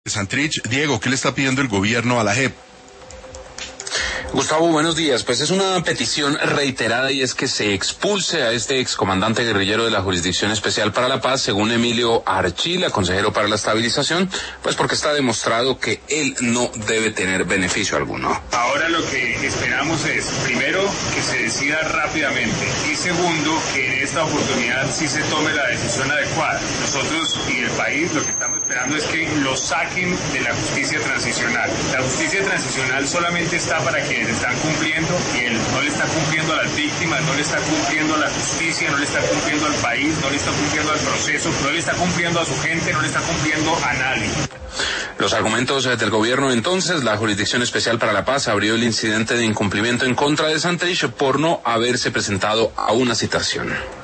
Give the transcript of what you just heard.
Santrich. Diego, ¿qué le está pidiendo el gobierno a la JEP? Gustavo, buenos días. Pues es una petición reiterada y es que se expulse a este excomandante guerrillero de la Jurisdicción Especial para la Paz, según Emilio Archila, consejero para la estabilización, pues porque está demostrado que él no debe tener beneficio alguno. Ahora lo que esperamos es, primero, que se decida rápidamente y segundo, que en esta oportunidad sí se tome la decisión adecuada. Nosotros y el país lo que estamos esperando es que lo saquen de la justicia transicional. La justicia transicional solamente está para quienes están cumpliendo y él no le está cumpliendo a las víctimas, no le está cumpliendo a la justicia, no le está cumpliendo al país, no le está cumpliendo al proceso, no le está cumpliendo a su gente, no le está cumpliendo a nadie. Los argumentos del gobierno entonces: la Jurisdicción Especial para la Paz abrió el incidente de incumplimiento en contra de Santrich por no haberse presentado a una citación.